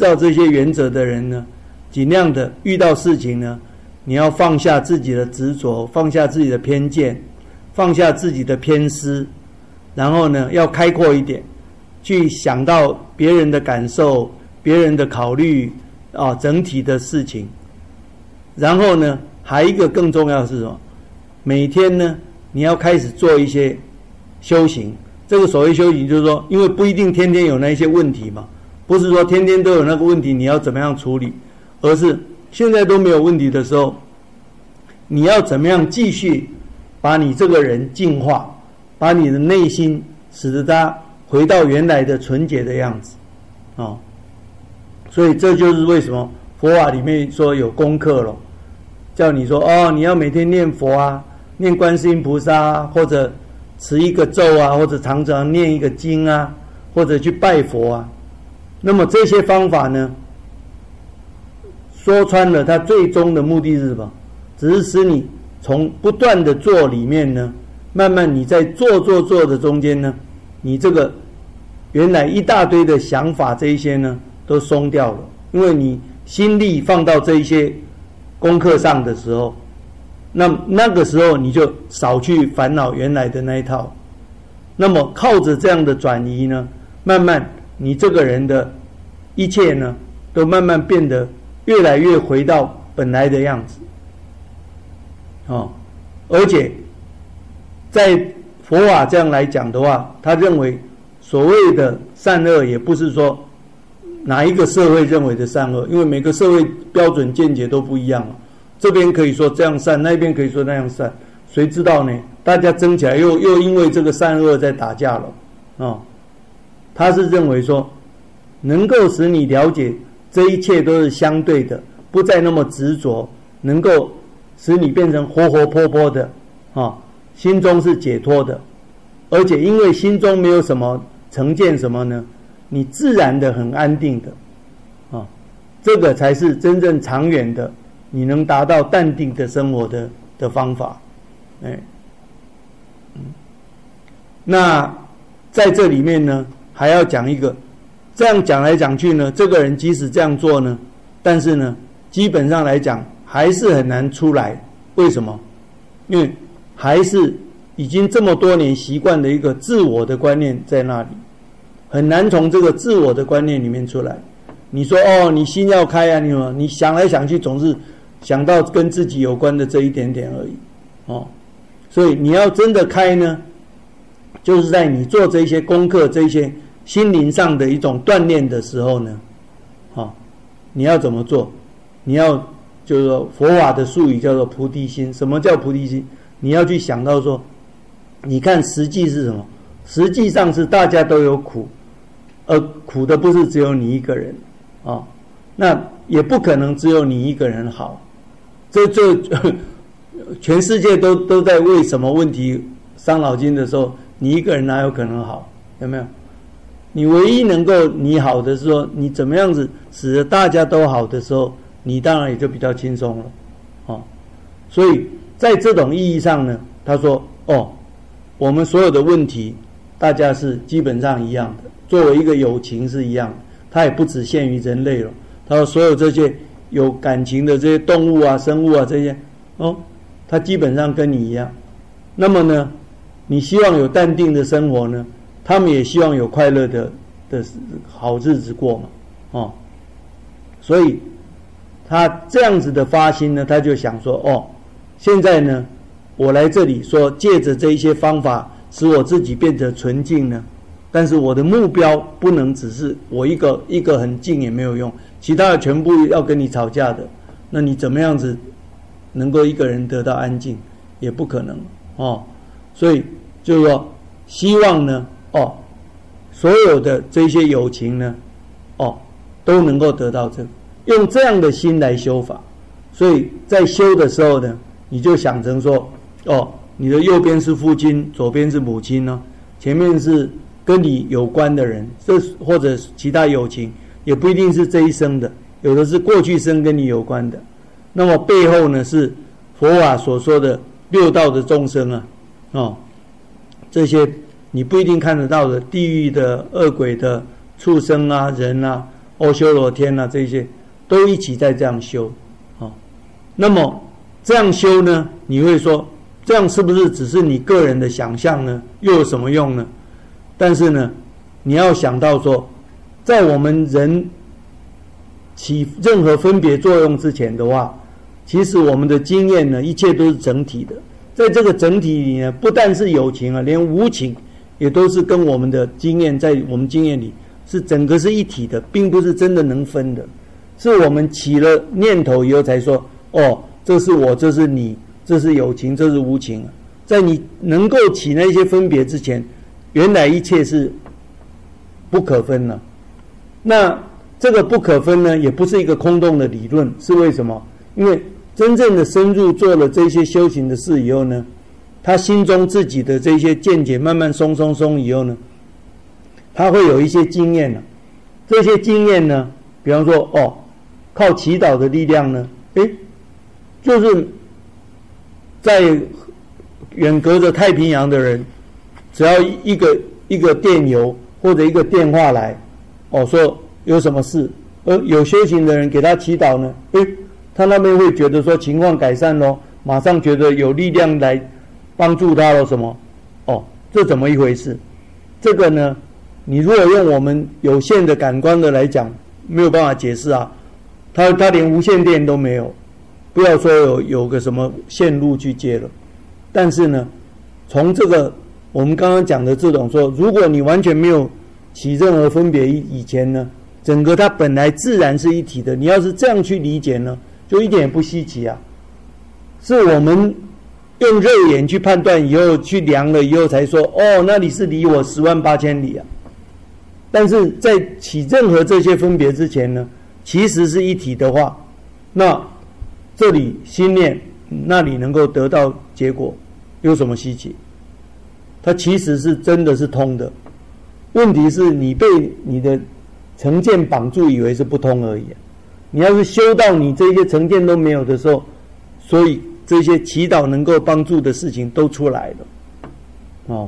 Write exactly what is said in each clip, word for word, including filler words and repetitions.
照这些原则的人呢，尽量的遇到事情呢，你要放下自己的执着，放下自己的偏见，放下自己的偏私，然后呢要开阔一点，去想到别人的感受，别人的考虑啊，整体的事情。然后呢还一个更重要的是什么？每天呢你要开始做一些修行。这个所谓修行就是说，因为不一定天天有那些问题嘛，不是说天天都有那个问题你要怎么样处理，而是现在都没有问题的时候，你要怎么样继续把你这个人净化，把你的内心使得它回到原来的纯洁的样子哦。所以这就是为什么佛法里面说有功课咯，叫你说哦，你要每天念佛啊，念观世音菩萨啊，或者持一个咒啊，或者常常念一个经啊，或者去拜佛啊。那么这些方法呢，说穿了它最终的目的是什么？只是使你从不断的做里面呢，慢慢你在做做做的中间呢，你这个原来一大堆的想法这一些呢都松掉了，因为你心力放到这一些功课上的时候，那那个时候你就少去烦恼原来的那一套。那么靠着这样的转移呢，慢慢你这个人的一切呢都慢慢变得越来越回到本来的样子哦。而且在佛法这样来讲的话，他认为所谓的善恶也不是说哪一个社会认为的善恶，因为每个社会标准见解都不一样啊。这边可以说这样善，那边可以说那样善，谁知道呢？大家争起来又又因为这个善恶在打架了哦。他是认为说能够使你了解这一切都是相对的，不再那么执着，能够使你变成活活泼泼的啊，心中是解脱的，而且因为心中没有什么成见什么呢，你自然的很安定的啊，这个才是真正长远的你能达到淡定的生活的的方法。哎，嗯，那在这里面呢还要讲一个，这样讲来讲去呢，这个人即使这样做呢，但是呢基本上来讲还是很难出来。为什么？因为还是已经这么多年习惯的一个自我的观念在那里，很难从这个自我的观念里面出来。你说哦，你心要开啊，你什么？你想来想去总是想到跟自己有关的这一点点而已哦。所以你要真的开呢，就是在你做这些功课、这些心灵上的一种锻炼的时候呢，哦，你要怎么做？你要就是说佛法的术语叫做菩提心。什么叫菩提心？你要去想到说，你看实际是什么？实际上是大家都有苦，而苦的不是只有你一个人啊，哦，那也不可能只有你一个人好。这这全世界都都在为什么问题伤脑筋的时候，你一个人哪有可能好？有没有？你唯一能够你好的是说，你怎么样子使得大家都好的时候，你当然也就比较轻松了哦。所以在这种意义上呢，他说哦，我们所有的问题大家是基本上一样的，作为一个有情是一样的，它也不只限于人类了。他说所有这些有感情的这些动物啊、生物啊这些哦，它基本上跟你一样。那么呢，你希望有淡定的生活呢，他们也希望有快乐的的好日子过嘛哦。所以他这样子的发心呢，他就想说哦，现在呢我来这里说借着这一些方法使我自己变得纯净呢，但是我的目标不能只是我一个一个很静也没有用，其他的全部要跟你吵架的，那你怎么样子能够一个人得到安静？也不可能哦。所以就是说希望呢哦，所有的这些友情呢哦都能够得到这个，用这样的心来修法。所以在修的时候呢，你就想成说哦，你的右边是父亲，左边是母亲呢，前面是跟你有关的人，这或者其他友情，也不一定是这一生的，有的是过去生跟你有关的。那么背后呢是佛法所说的六道的众生啊哦，这些你不一定看得到的地狱的、恶鬼的、畜生啊、人啊， 阿修罗天啊，这些都一起在这样修，哦，那么这样修呢，你会说这样是不是只是你个人的想象呢？又有什么用呢？但是呢，你要想到说，在我们人起任何分别作用之前的话，其实我们的经验呢，一切都是整体的。在这个整体里呢，不但是有情啊，连无情也都是跟我们的经验，在我们经验里是整个是一体的，并不是真的能分的。是我们起了念头以后才说，哦，这是我，这是你，这是有情，这是无情啊。在你能够起那些分别之前，原来一切是不可分的。那这个不可分呢，也不是一个空洞的理论，是为什么？因为真正的深入做了这些修行的事以后呢，他心中自己的这些见解慢慢松松松以后呢，他会有一些经验了、啊。这些经验呢，比方说哦，靠祈祷的力量呢，诶，就是在远隔着太平洋的人，只要一个一个电邮或者一个电话来，哦，说有什么事，而有修行的人给他祈祷呢，诶，他那边会觉得说情况改善咯，马上觉得有力量来帮助他了什么？哦，这怎么一回事？这个呢，你如果用我们有限的感官的来讲，没有办法解释啊。他他连无线电都没有，不要说有有个什么线路去接了。但是呢，从这个我们刚刚讲的这种说，如果你完全没有起任何分别以前呢，整个它本来自然是一体的。你要是这样去理解呢，就一点也不稀奇啊。是我们用肉眼去判断以后，去量了以后才说，哦，那里是离我十万八千里啊。但是在起任何这些分别之前呢，其实是一体的话，那这里心念那里能够得到结果，有什么稀奇？它其实是真的是通的。问题是你被你的成见绑住，以为是不通而已、啊。你要是修到你这些成见都没有的时候，所以这些祈祷能够帮助的事情都出来了，哦。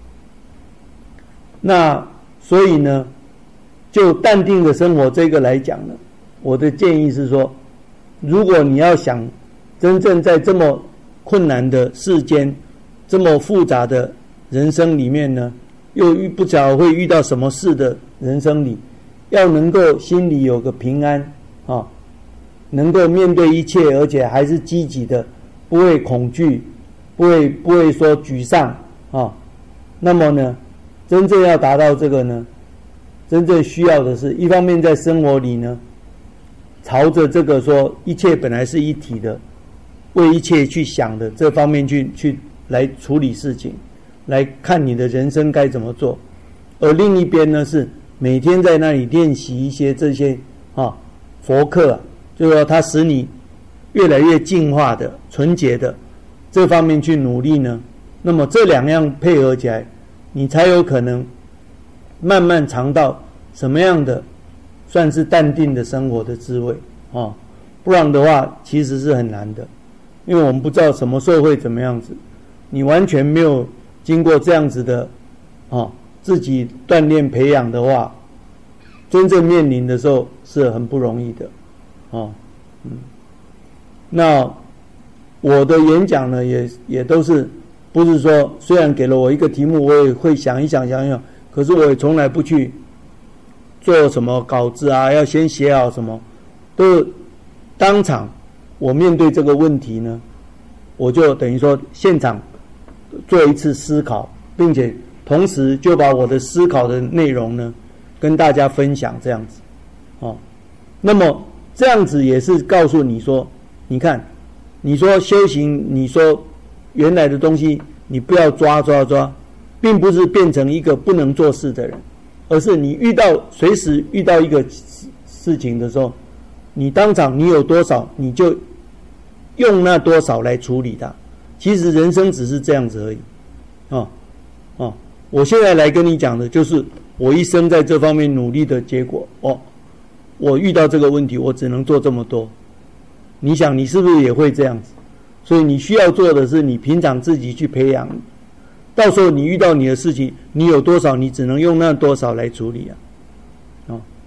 那所以呢，就淡定的生活这个来讲呢，我的建议是说，如果你要想真正在这么困难的世间，这么复杂的人生里面呢，又遇不晓得会遇到什么事的人生里，要能够心里有个平安啊，能够面对一切，而且还是积极的，不会恐惧，不会不会说沮丧啊。那么呢，真正要达到这个呢，真正需要的是一方面在生活里呢，朝着这个说一切本来是一体的，为一切去想的这方面去去来处理事情，来看你的人生该怎么做。而另一边呢，是每天在那里练习一些这些啊佛课、啊，就是说它使你越来越净化的、纯洁的这方面去努力呢。那么这两样配合起来，你才有可能慢慢尝到什么样的算是淡定的生活的滋味啊。不然的话，其实是很难的，因为我们不知道什么时候会怎么样子。你完全没有经过这样子的啊自己锻炼培养的话，真正面临的时候是很不容易的啊。嗯，那我的演讲呢，也也都是不是说，虽然给了我一个题目，我也会想一想想一想，可是我也从来不去做什么稿子啊，要先写好什么，都是当场我面对这个问题呢，我就等于说现场做一次思考，并且同时就把我的思考的内容呢跟大家分享，这样子哦。那么这样子也是告诉你说，你看你说修行，你说原来的东西你不要抓抓抓，并不是变成一个不能做事的人，而是你遇到随时遇到一个事情的时候，你当场你有多少你就用那多少来处理它。其实人生只是这样子而已哦哦，我现在来跟你讲的就是我一生在这方面努力的结果哦。我遇到这个问题，我只能做这么多。你想你是不是也会这样子？所以你需要做的是你平常自己去培养，到时候你遇到你的事情，你有多少你只能用那多少来处理啊。哦，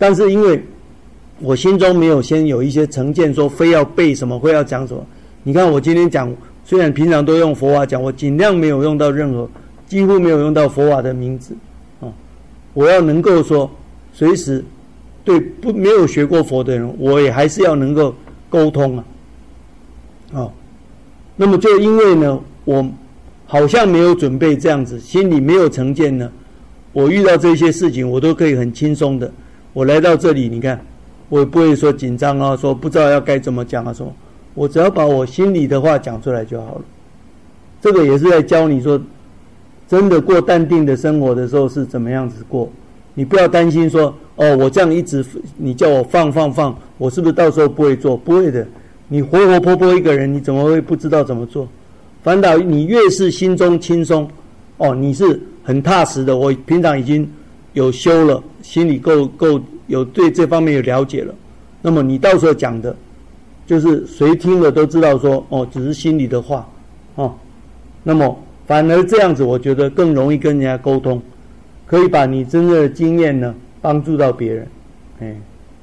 但是因为我心中没有先有一些成见，说非要背什么，非要讲什么。你看我今天讲，虽然平常都用佛法讲，我尽量没有用到任何，几乎没有用到佛法的名字啊。我要能够说，随时对不没有学过佛的人，我也还是要能够沟通啊。哦，那么就因为呢，我好像没有准备这样子，心里没有成见呢，我遇到这些事情，我都可以很轻松的。我来到这里，你看。我也不会说紧张啊，说不知道要该怎么讲啊什么，我只要把我心里的话讲出来就好了。这个也是在教你说，真的过淡定的生活的时候是怎么样子过。你不要担心说，哦，我这样一直你叫我放放放，我是不是到时候不会做？不会的，你活活泼泼一个人，你怎么会不知道怎么做？反倒你越是心中轻松，哦，你是很踏实的。我平常已经有修了，心里够够。有对这方面有了解了，那么你到时候讲的，就是谁听了都知道说，哦，只是心里的话，哦，那么反而这样子，我觉得更容易跟人家沟通，可以把你真正的经验呢帮助到别人，哎，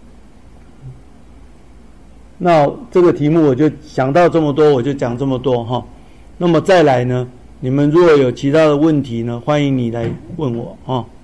那这个题目我就想到这么多，我就讲这么多哈。那么再来呢，你们如果有其他的问题呢，欢迎你来问我啊。哦